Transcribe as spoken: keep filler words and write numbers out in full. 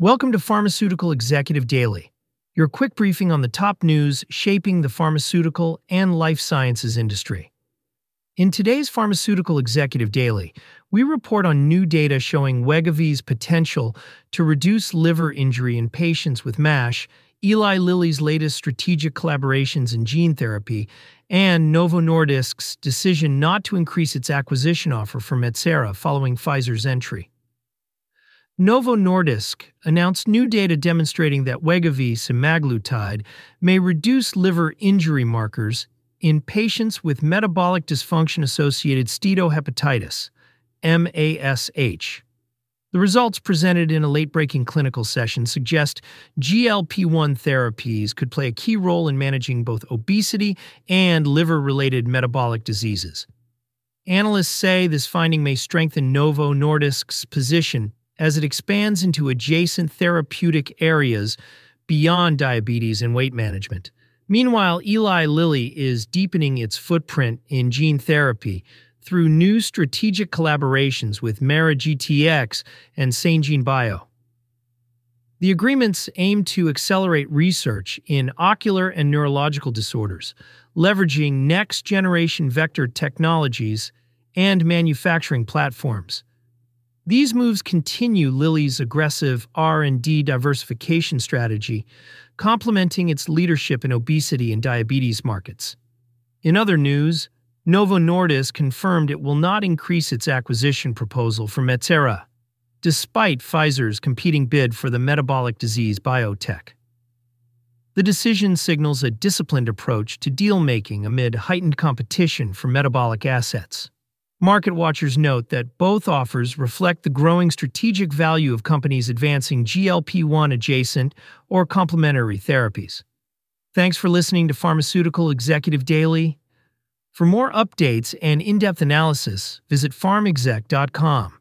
Welcome to Pharmaceutical Executive Daily, your quick briefing on the top news shaping the pharmaceutical and life sciences industry. In today's Pharmaceutical Executive Daily, we report on new data showing Wegovy's potential to reduce liver injury in patients with MASH, Eli Lilly's latest strategic collaborations in gene therapy, and Novo Nordisk's decision not to increase its acquisition offer for Metsera following Pfizer's entry. Novo Nordisk announced new data demonstrating that Wegovy semaglutide may reduce liver injury markers in patients with metabolic dysfunction-associated steatohepatitis, M A S H. The results presented in a late-breaking clinical session suggest G L P one therapies could play a key role in managing both obesity and liver-related metabolic diseases. Analysts say this finding may strengthen Novo Nordisk's position as it expands into adjacent therapeutic areas beyond diabetes and weight management. Meanwhile, Eli Lilly is deepening its footprint in gene therapy through new strategic collaborations with MeiraGTx and Celgene Bio. The agreements aim to accelerate research in ocular and neurological disorders, leveraging next-generation vector technologies and manufacturing platforms. These moves continue Lilly's aggressive R and D diversification strategy, complementing its leadership in obesity and diabetes markets. In other news, Novo Nordisk confirmed it will not increase its acquisition proposal for Metsera, despite Pfizer's competing bid for the metabolic disease biotech. The decision signals a disciplined approach to deal-making amid heightened competition for metabolic assets. Market watchers note that both offers reflect the growing strategic value of companies advancing G L P one adjacent or complementary therapies. Thanks for listening to Pharmaceutical Executive Daily. For more updates and in-depth analysis, visit pharmexec dot com.